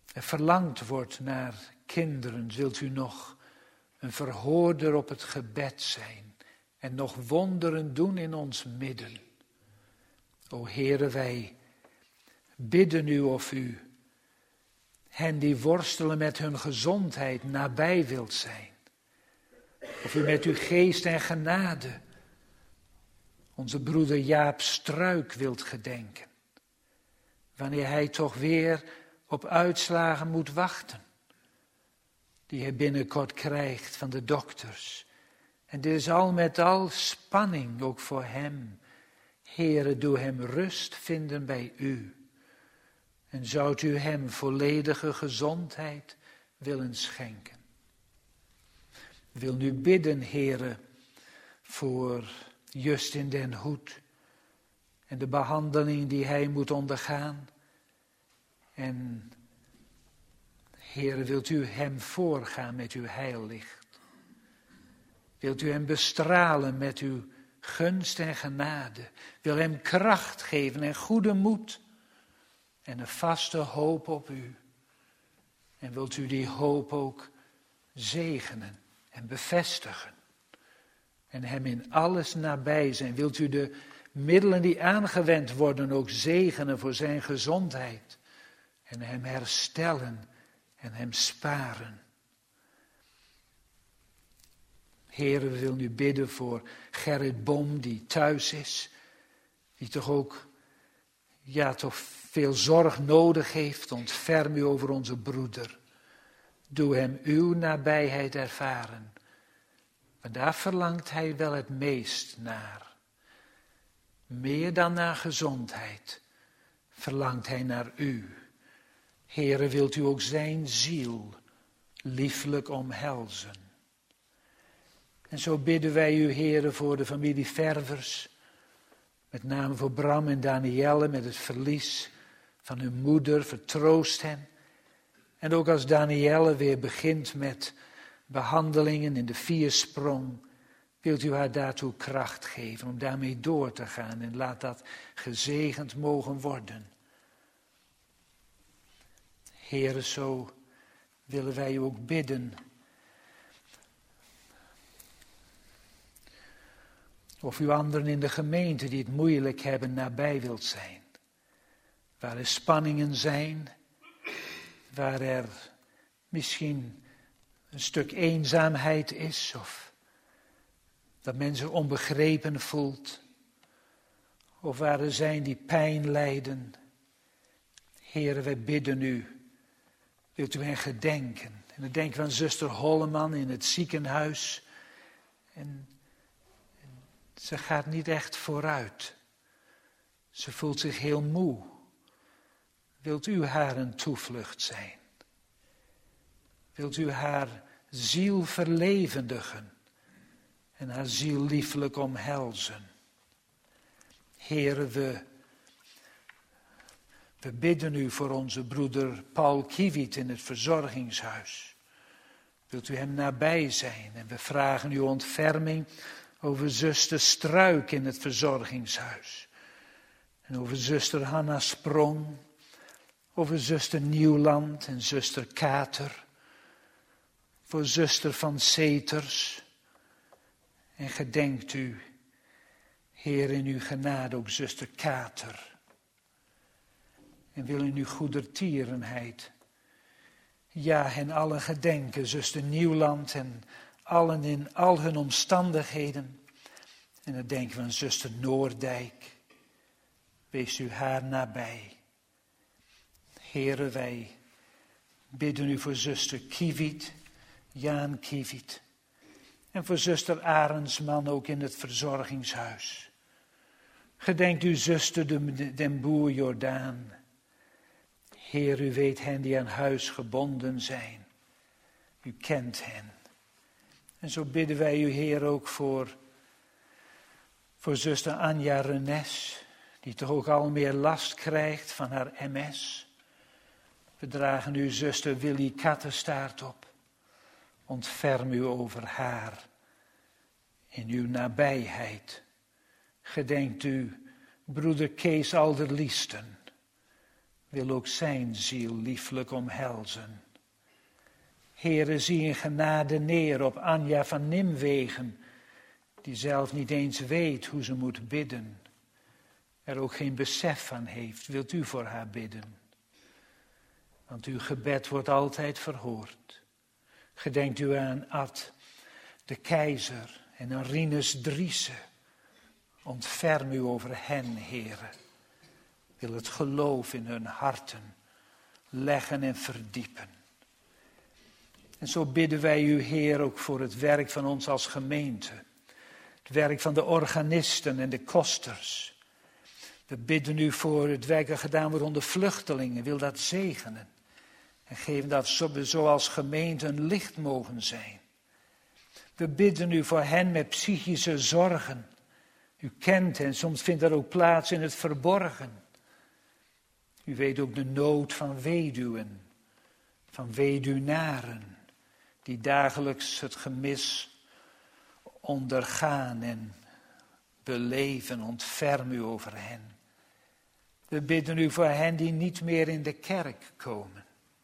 er verlangd wordt naar kinderen, zult u nog een verhoorder op het gebed zijn en nog wonderen doen in ons midden. O Heere, wij bidden u of u hen die worstelen met hun gezondheid nabij wilt zijn. Of u met uw geest en genade onze broeder Jaap Struik wilt gedenken. Wanneer hij toch weer op uitslagen moet wachten. Die hij binnenkort krijgt van de dokters. En dit is al met al spanning ook voor hem. Heere, doe hem rust vinden bij u. En zoudt u hem volledige gezondheid willen schenken. Ik wil nu bidden, Heere, voor Justin den Hoed en de behandeling die hij moet ondergaan. En Heere, wilt u hem voorgaan met uw heillicht? Wilt u hem bestralen met uw gunst en genade? Wil hem kracht geven en goede moed en een vaste hoop op u? En wilt u die hoop ook zegenen en bevestigen? En hem in alles nabij zijn. Wilt u de middelen die aangewend worden ook zegenen voor zijn gezondheid? En hem herstellen en hem sparen. Heere, we willen u bidden voor Gerrit Boom die thuis is. Die toch ook, toch veel zorg nodig heeft. Ontferm u over onze broeder. Doe hem uw nabijheid ervaren. Maar daar verlangt hij wel het meest naar. Meer dan naar gezondheid verlangt hij naar u. Heere, wilt u ook zijn ziel lieflijk omhelzen. En zo bidden wij u, Heere, voor de familie Ververs. Met name voor Bram en Danielle met het verlies van hun moeder. Vertroost hen. En ook als Danielle weer begint met behandelingen in de viersprong, wilt u haar daartoe kracht geven om daarmee door te gaan en laat dat gezegend mogen worden. Heere, zo willen wij u ook bidden. Of u anderen in de gemeente die het moeilijk hebben nabij wilt zijn. Waar er spanningen zijn, waar er misschien een stuk eenzaamheid is of dat men zich onbegrepen voelt. Of waar er zijn die pijn lijden. Heere, wij bidden u. Wilt u hen gedenken? En dan denken we aan zuster Holleman in het ziekenhuis. En ze gaat niet echt vooruit. Ze voelt zich heel moe. Wilt u haar een toevlucht zijn? Wilt u haar ziel verlevendigen en haar ziel liefelijk omhelzen? Heere, we bidden u voor onze broeder Paul Kiewiet in het verzorgingshuis. Wilt u hem nabij zijn? En we vragen uw ontferming over zuster Struik in het verzorgingshuis. En over zuster Hanna Sprong, over zuster Nieuwland en zuster Kater. Voor zuster van Seters. En gedenkt u, Heer, in uw genade ook zuster Kater. En wil in uw goedertierenheid, hen allen gedenken, zuster Nieuwland en allen in al hun omstandigheden. En dan denken we aan zuster Noordijk. Wees u haar nabij. Heere, wij bidden u voor zuster Kiewiet, Jaan Kiewiet. En voor zuster Arendsman ook in het verzorgingshuis. Gedenkt u zuster den Boer Jordaan. Heer, u weet hen die aan huis gebonden zijn. U kent hen. En zo bidden wij u, Heer, ook voor zuster Anja Renes, die toch ook al meer last krijgt van haar MS. We dragen u zuster Willy Kattenstaart op. Ontferm u over haar in uw nabijheid. Gedenkt u broeder Kees Alderliesten. wil ook zijn ziel lieflijk omhelzen. Heere, zie in genade neer op Anja van Nimwegen, die zelf niet eens weet hoe ze moet bidden. Er ook geen besef van heeft, wilt u voor haar bidden. Want uw gebed wordt altijd verhoord. Gedenkt u aan Ad, de keizer en aan Rinus Driessen. Ontferm u over hen, Heere. Wil het geloof in hun harten leggen en verdiepen. En zo bidden wij u, Heer, ook voor het werk van ons als gemeente. Het werk van de organisten en de kosters. We bidden u voor het werk dat gedaan wordt onder vluchtelingen. Wil dat zegenen. En geven dat we zo als gemeente een licht mogen zijn. We bidden u voor hen met psychische zorgen. U kent hen, soms vindt dat ook plaats in het verborgen. U weet ook de nood van weduwen, van weduwnaren, die dagelijks het gemis ondergaan en beleven. Ontferm u over hen. We bidden u voor hen die niet meer in de kerk komen.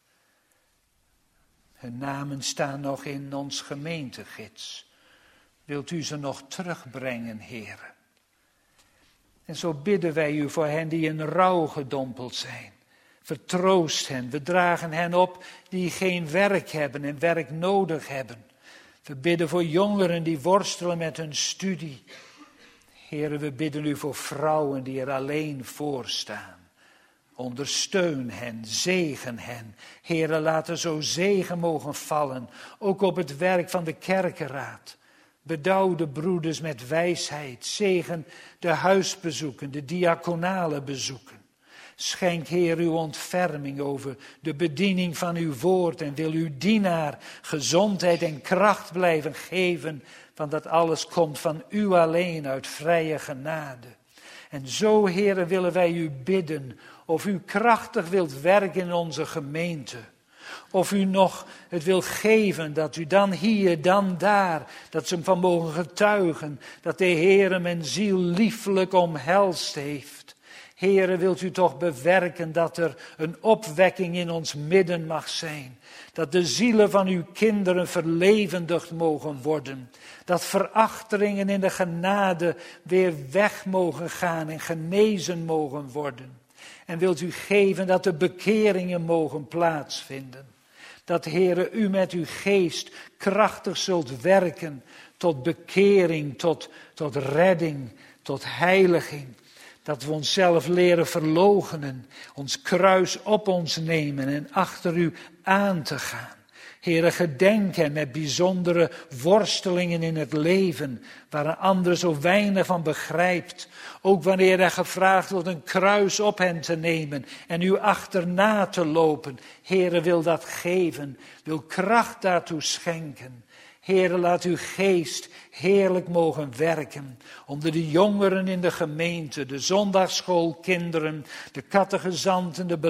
Hun namen staan nog in ons gemeentegids. Wilt u ze nog terugbrengen, Heere? En zo bidden wij u voor hen die in rouw gedompeld zijn. Vertroost hen, we dragen hen op die geen werk hebben en werk nodig hebben. We bidden voor jongeren die worstelen met hun studie. Heere, we bidden u voor vrouwen die er alleen voor staan. Ondersteun hen, zegen hen. Heere, laat er zo zegen mogen vallen, ook op het werk van de kerkenraad. Bedouw de broeders met wijsheid, zegen de huisbezoeken, de diaconale bezoeken. Schenk, Heer, uw ontferming over de bediening van uw woord en wil uw dienaar gezondheid en kracht blijven geven, want dat alles komt van u alleen uit vrije genade. En zo, Heer, willen wij u bidden of u krachtig wilt werken in onze gemeente. Of u nog het wil geven, dat u dan hier, dan daar, dat ze hem van mogen getuigen, dat de Heere mijn ziel lieflijk omhelst heeft. Heere, wilt u toch bewerken dat er een opwekking in ons midden mag zijn. Dat de zielen van uw kinderen verlevendigd mogen worden. Dat verachteringen in de genade weer weg mogen gaan en genezen mogen worden. En wilt u geven dat de bekeringen mogen plaatsvinden. Dat, Heere, u met uw geest krachtig zult werken tot bekering, tot redding, tot heiliging. Dat we onszelf leren verloochenen, ons kruis op ons nemen en achter u aan te gaan. Heere, gedenk hen met bijzondere worstelingen in het leven, waar een ander zo weinig van begrijpt. Ook wanneer er gevraagd wordt een kruis op hen te nemen en u achterna te lopen. Heere, wil dat geven, wil kracht daartoe schenken. Heere, laat uw geest heerlijk mogen werken onder de jongeren in de gemeente, de zondagsschoolkinderen, de catechizanten, de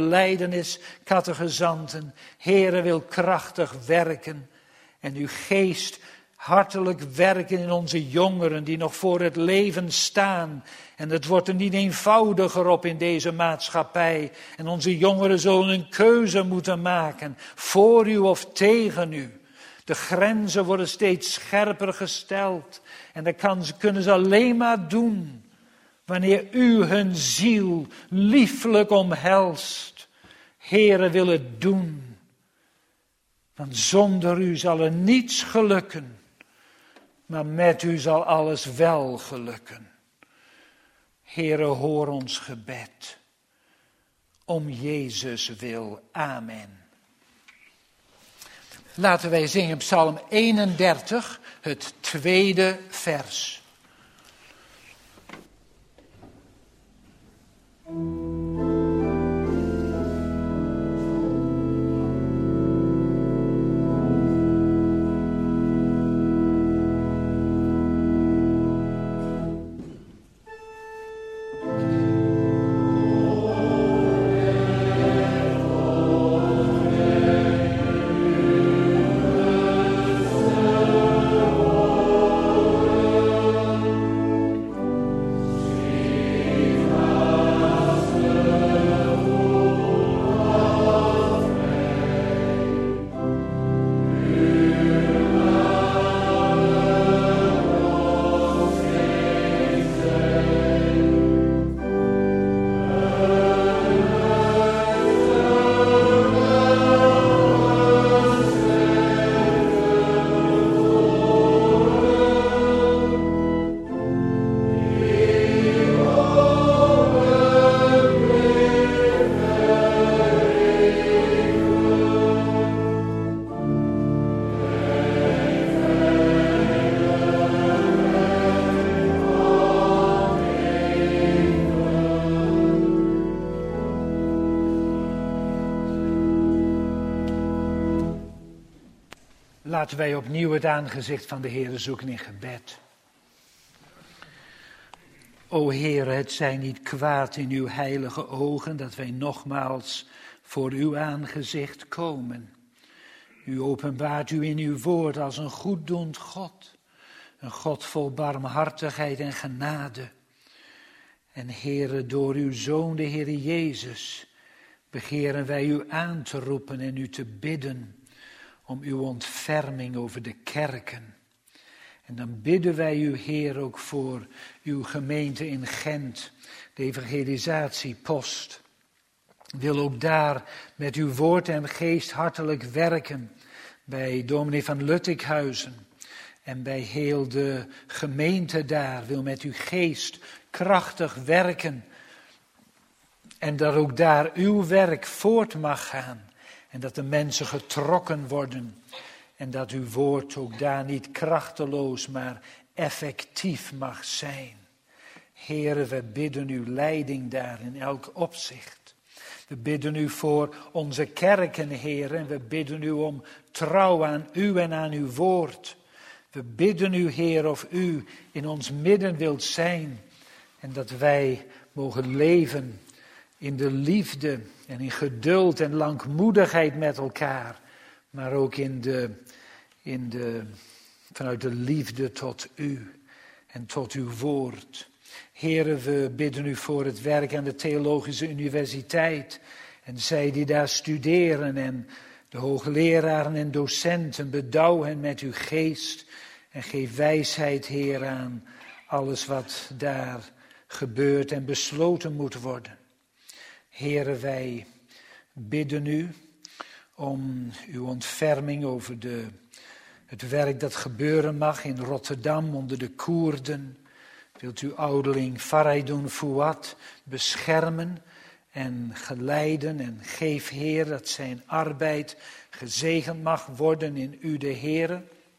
belijdenis-catechizanten. Heere, wil krachtig werken en uw geest hartelijk werken in onze jongeren die nog voor het leven staan. En het wordt er niet eenvoudiger op in deze maatschappij. En onze jongeren zullen een keuze moeten maken, voor u of tegen u. De grenzen worden steeds scherper gesteld. En dat kunnen ze alleen maar doen wanneer u hun ziel lieflijk omhelst. Heere, wil het doen. Want zonder u zal er niets gelukken. Maar met u zal alles wel gelukken. Heere, hoor ons gebed. Om Jezus wil. Amen. Laten wij zingen Psalm 31, het tweede vers. Laten wij opnieuw het aangezicht van de Heere zoeken in gebed. O Heere, het zij niet kwaad in uw heilige ogen dat wij nogmaals voor uw aangezicht komen. U openbaart u in uw woord als een goeddoend God. Een God vol barmhartigheid en genade. En Heere, door uw Zoon, de Heere Jezus, begeren wij u aan te roepen en u te bidden om uw ontferming over de kerken. En dan bidden wij u, Heer, ook voor uw gemeente in Gent, de evangelisatiepost. Wil ook daar met uw woord en geest hartelijk werken bij dominee van Luttikhuizen en bij heel de gemeente daar. Wil met uw geest krachtig werken en dat ook daar uw werk voort mag gaan. En dat de mensen getrokken worden. En dat uw woord ook daar niet krachteloos, maar effectief mag zijn. Heere, we bidden uw leiding daar in elk opzicht. We bidden u voor onze kerken, Heer. En we bidden u om trouw aan u en aan uw woord. We bidden u, Heer, of u in ons midden wilt zijn. En dat wij mogen leven in de liefde en in geduld en langmoedigheid met elkaar. Maar ook vanuit de liefde tot u en tot uw woord. Heere, we bidden u voor het werk aan de Theologische Universiteit. En zij die daar studeren en de hoogleraren en docenten, bedouw hen met uw geest. En geef wijsheid, Heer, aan alles wat daar gebeurt en besloten moet worden. Heere, wij bidden u om uw ontferming over het werk dat gebeuren mag in Rotterdam onder de Koerden. Wilt u ouderling Faridoun Fouad beschermen en geleiden en geef, Heer, dat zijn arbeid gezegend mag worden in u de Heere.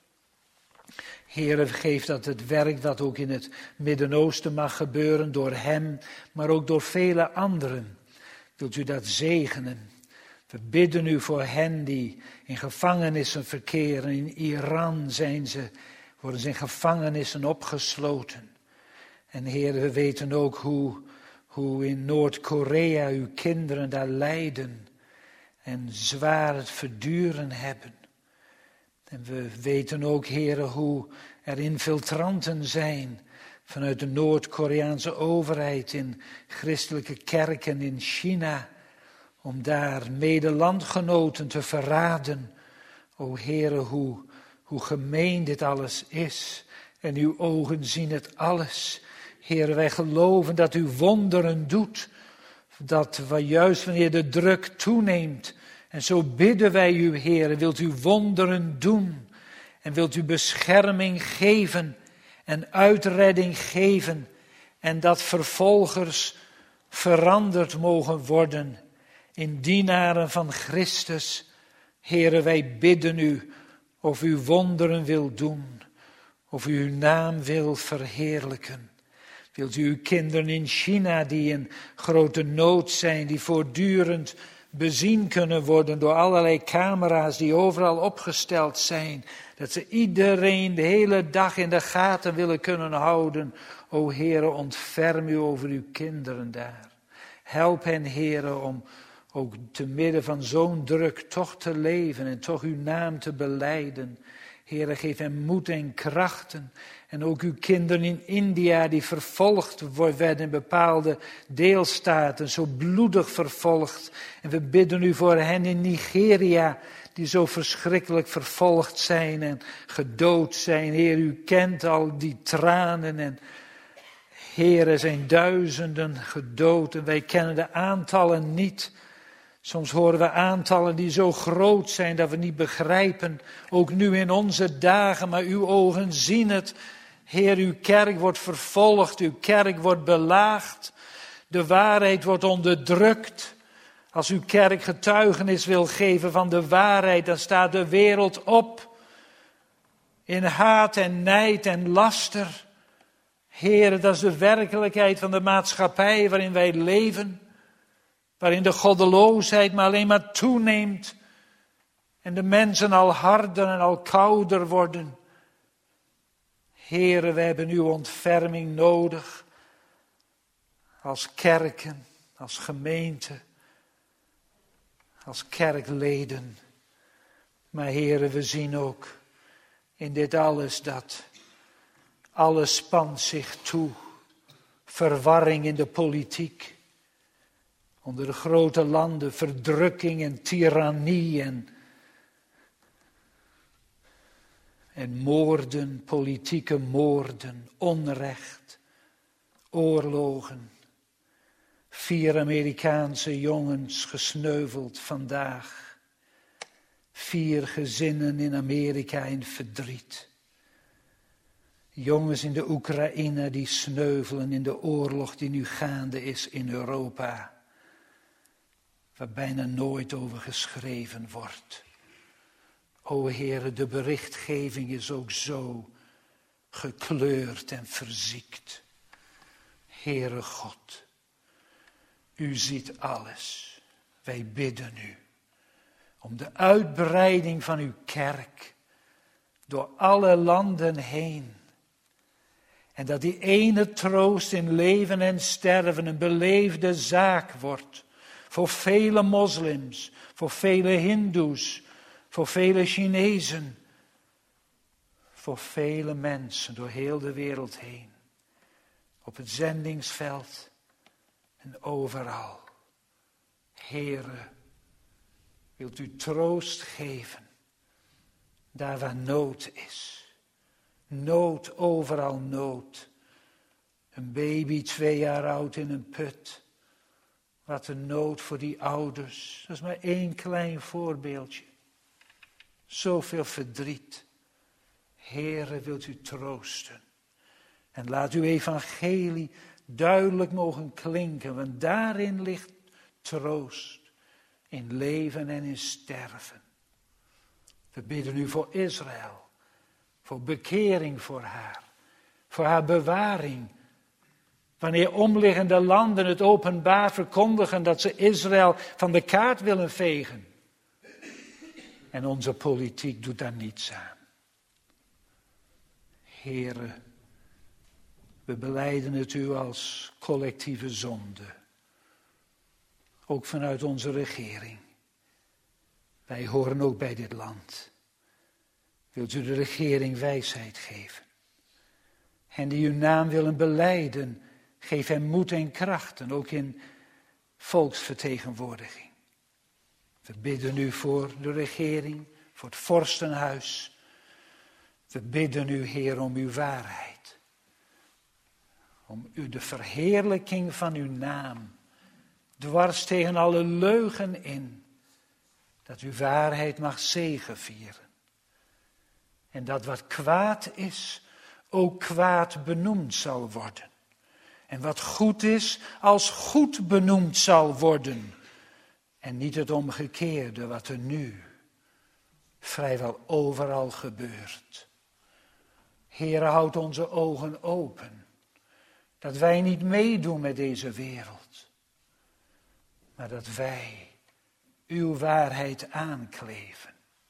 Heere, geef dat het werk dat ook in het Midden-Oosten mag gebeuren door hem, maar ook door vele anderen. Wilt u dat zegenen? We bidden u voor hen die in gevangenissen verkeren. In Iran worden ze in gevangenissen opgesloten. En Heer, we weten ook hoe in Noord-Korea uw kinderen daar lijden en zwaar het verduren hebben. En we weten ook, Heer, hoe er infiltranten zijn vanuit de Noord-Koreaanse overheid in christelijke kerken in China, om daar medelandgenoten te verraden. O Heere, hoe gemeen dit alles is. En uw ogen zien het alles. Heere, wij geloven dat u wonderen doet. Dat juist wanneer de druk toeneemt. En zo bidden wij u, Heere, wilt u wonderen doen. En wilt u bescherming geven en uitredding geven. En dat vervolgers veranderd mogen worden in dienaren van Christus. Heere, wij bidden u of u wonderen wil doen, of u uw naam wil verheerlijken. Wilt u uw kinderen in China die in grote nood zijn, die voortdurend bezien kunnen worden door allerlei camera's die overal opgesteld zijn, dat ze iedereen de hele dag in de gaten willen kunnen houden. O Heere, ontferm u over uw kinderen daar. Help hen, Heere, om ook te midden van zo'n druk toch te leven en toch uw naam te belijden. Heere, geef hen moed en krachten. En ook uw kinderen in India die vervolgd werden in bepaalde deelstaten, zo bloedig vervolgd. En we bidden u voor hen in Nigeria, die zo verschrikkelijk vervolgd zijn en gedood zijn. Heer, u kent al die tranen en Heer, er zijn duizenden gedood en wij kennen de aantallen niet. Soms horen we aantallen die zo groot zijn dat we niet begrijpen, ook nu in onze dagen, maar uw ogen zien het. Heer, uw kerk wordt vervolgd, uw kerk wordt belaagd, de waarheid wordt onderdrukt. Als uw kerk getuigenis wil geven van de waarheid, dan staat de wereld op in haat en nijd en laster. Heer, dat is de werkelijkheid van de maatschappij waarin wij leven. Waarin de goddeloosheid maar alleen maar toeneemt. en de mensen al harder en al kouder worden. Heere, we hebben uw ontferming nodig. Als kerken, als gemeente, als kerkleden. Maar Heere, we zien ook in dit alles dat alles spant zich toe. Verwarring in de politiek. Onder de grote landen, verdrukking en tirannie en moorden, politieke moorden, onrecht, oorlogen. 4 Amerikaanse jongens gesneuveld vandaag. 4 gezinnen in Amerika in verdriet. Jongens in de Oekraïne die sneuvelen in de oorlog die nu gaande is in Europa. Waar bijna nooit over geschreven wordt. O Heere, de berichtgeving is ook zo gekleurd en verziekt. Heere God, u ziet alles. Wij bidden u om de uitbreiding van uw kerk door alle landen heen. En dat die ene troost in leven en sterven een beleefde zaak wordt. Voor vele moslims, voor vele hindoes, voor vele Chinezen. Voor vele mensen door heel de wereld heen. Op het zendingsveld en overal. Heere, wilt u troost geven, daar waar nood is. Nood, overal nood. Een baby 2 jaar oud in een put. Wat een nood voor die ouders. Dat is maar 1 klein voorbeeldje. Zoveel verdriet. Heere, wilt u troosten. En laat uw evangelie duidelijk mogen klinken. Want daarin ligt troost. In leven en in sterven. We bidden u voor Israël. Voor bekering voor haar. Voor haar bewaring. Wanneer omliggende landen het openbaar verkondigen dat ze Israël van de kaart willen vegen. En onze politiek doet daar niets aan. Heere, we belijden het u als collectieve zonde. Ook vanuit onze regering. Wij horen ook bij dit land. Wilt u de regering wijsheid geven? En die uw naam willen belijden, geef hem moed en krachten, ook in volksvertegenwoordiging. We bidden u voor de regering, voor het vorstenhuis. We bidden u, Heer, om uw waarheid. Om u de verheerlijking van uw naam, dwars tegen alle leugen in, dat uw waarheid mag zegevieren. En dat wat kwaad is, ook kwaad benoemd zal worden. En wat goed is, als goed benoemd zal worden. En niet het omgekeerde wat er nu vrijwel overal gebeurt. Heere, houd onze ogen open. Dat wij niet meedoen met deze wereld. Maar dat wij uw waarheid aankleven.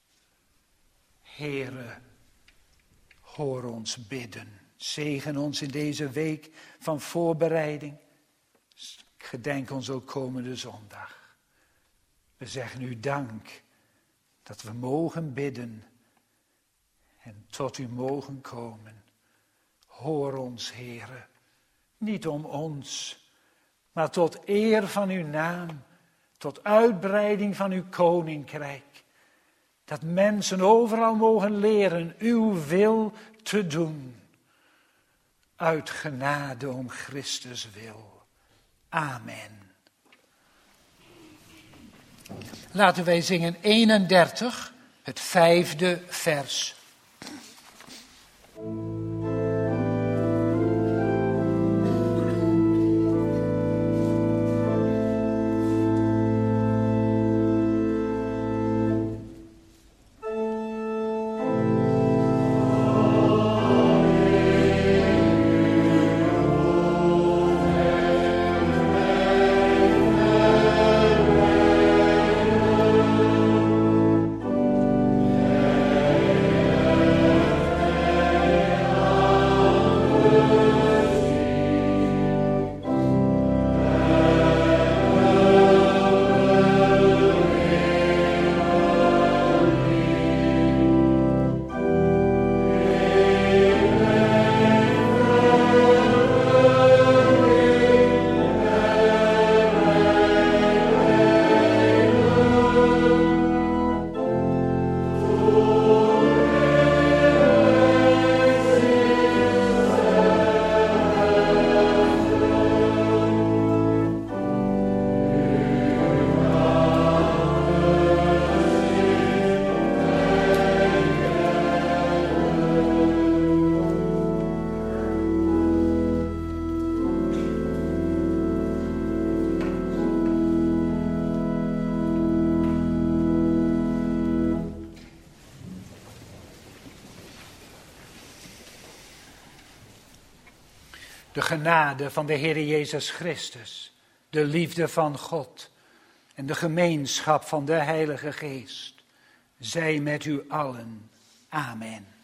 Heere, hoor ons bidden. Zegen ons in deze week van voorbereiding. Gedenk ons ook komende zondag. We zeggen u dank dat we mogen bidden en tot u mogen komen. Hoor ons, Heere, niet om ons, maar tot eer van uw naam, tot uitbreiding van uw koninkrijk. Dat mensen overal mogen leren uw wil te doen. Uit genade om Christus wil. Amen. Laten wij zingen 31, het 5e vers. De genade van de Heer Jezus Christus, de liefde van God en de gemeenschap van de Heilige Geest zij met u allen. Amen.